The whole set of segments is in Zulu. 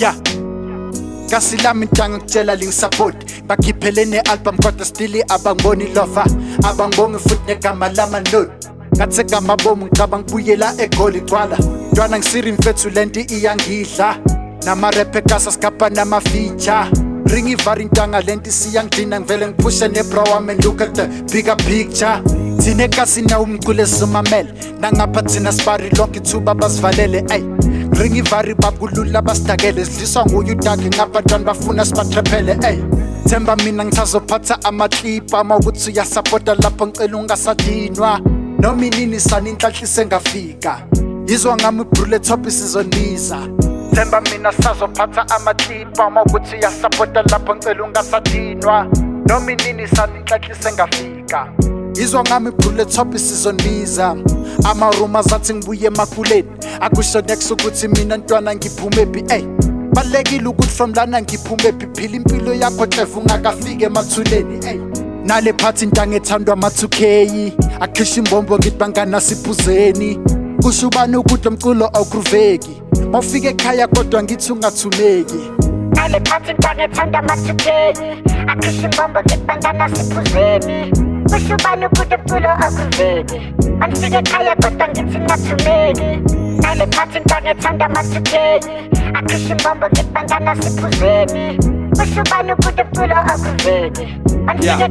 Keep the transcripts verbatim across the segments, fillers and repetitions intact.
yeah. Kasi lami ntanga ngitshela lingisupport bakhiphelene album kodwa still abangiboni lofa abangibongi futhi negama lama note ngathi gama bomu ngicabanga buyela egoli gcwala ntwana ngisiri mfethu lento iyangidla nama rap ekasa skapa nama feature ringi vari ntanga lento siyangidina ngivele ngiphushe nebra wami and look at the bigger picture thine kasi na umcule somamele nangapha thina sibari lonke ithuba basivalele ay ringi vari bakulula basidakele sidliswa nguyudake ngabantwana bafuna sibathrephele ey themba mina ngisazophatha amaclip ama ukuthi uyasupporta lapho ngicela ungasadinwa noma inini sani inhlahlise ngafika izwa ngami brule top isizoniza themba mina sazophatha amaclip ama ukuthi uyasupporta lapho ngicela ungasadinwa noma inini sani inhlahlise ngafika izwa ngami brule top isizoniza ama rumors athi ngibuye emakuleni akusho next ukuthi mina ntwana ngiphumephi ey balekile ukuthi from lana ngiphumephi phila impilo yakho clever ungakafike emathuleni ey nale phathi ntanga ethandwa ama two K akhisha imbombo ngithi bangana siphuzeni kusho ubani ukuthi umculo awugruveki mawufika ekhaya kodwa ngithi ungathumeki nale phathi ntanga ethandwa ama two K akhisha imbombo ngithi bangana siphuzeni kusho ubani ukuthi umculo awugruveki mawufika ekhaya kodwa ngithi ungathumeki nale phathi ntanga ethandwa ama two K akhisha imbombo ngithi bangana siphuzeni kusho ubani ukuthi umculo awugruveki Yeah,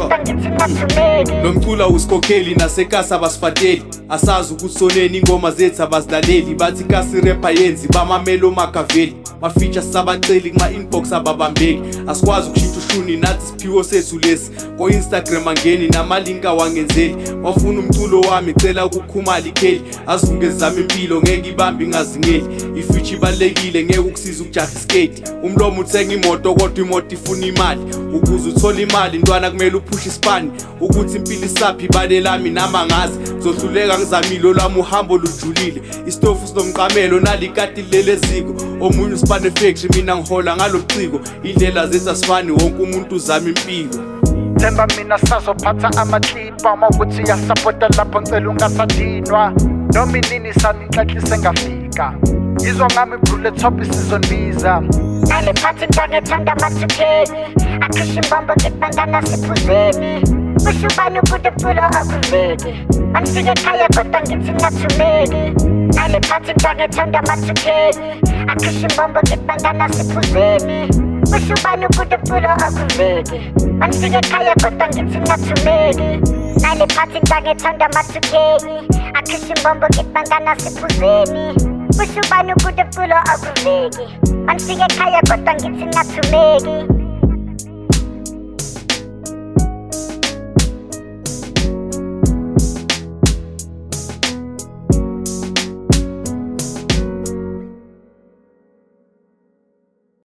sure. Lo mculo usikhokheli nasekasa abasifateli asazi ukuthi soneni ingoma zethu abazilaleli bathi kasi rapper yenzi bamamelo makaveli mafeature sabaceli kuma inbox ababambeki asikwazi ukushintsha ushuni nathi siphiwo sethu lesi ko Instagram angeni namalinka wangenzeli wafuna umculo wami cela ukukhumala ikheli azivungezama impilo ngeke ibambe ingazingeli ifeature ibalekile ngeke ukusiza ukujaha skate umlomo uthenga imoto kodwa imoto ifuna imali ukuze uthole imali ntwana kumele uphushe isipani ukuthi impilo isaphi ibale lami nama ngazi zohluleka ngizamilo lami uhambo lujulile istofu sinomqamelo nalikati leleziko omunye usipane factory mina ngihola ngalobuciko indlela zethu asifani wonke umuntu uzama impilo themba mina sazophatha amaclip ama ukuthi uyasupporta lapho ngicela ungasadinwa noma inini sani inhlahlise ngafika izwa ngami brule top isizoniza nale phathi ntanga ethanda ama two K akhisha imbombo ngithi bangana siphuzeni kusho ubani ukuthi umculo awugruveki mawufika ekhaya kodwa ngithi ungathumeki nale phathi ntanga ethanda ama two K akhisha imbombo ngithi bangana siphuzeni kusho ubani ukuthi umculo awugruveki mawufika ekhaya kodwa ngithi ungathumeki nale phathi ntanga ethanda ama two K akhisha imbombo ngithi bangana siphuzeni kusho ubani ukuthi umculo awugruveki mawufika ekhaya kodwa ngithi ungathumeki